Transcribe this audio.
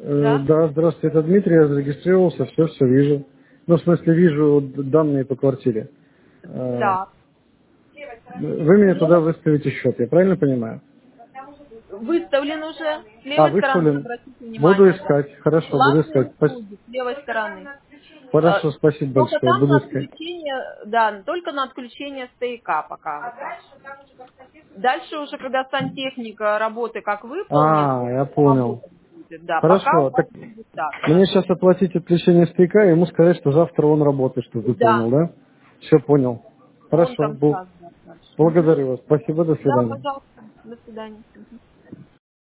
Да? Да, здравствуйте, это Дмитрий, я зарегистрировался, все вижу. Ну, в смысле, вижу данные по квартире. Э, Так. Вы мне туда Слева выставите счет, я правильно понимаю? выставлен уже. С А, левой стороны, выставлен. обратите Буду внимание, да. искать, хорошо, буду Платные искать. услуги с левой стороны. Хорошо, спасибо Только большое, там на буду искать. отключение, да, только на отключение стояка пока. Дальше уже, когда сантехника работы как выполнит, А, я понял. работать будет, да. Пока Хорошо, у вас так будет так. мне сейчас оплатить отключение стояка, и ему сказать, что завтра он работает, чтобы ты Да, понял, да? Все понял. он Хорошо, там сразу, да, дальше. Мгм. благодарю вас. Спасибо, до Да, свидания. пожалуйста. До свидания. Мгм.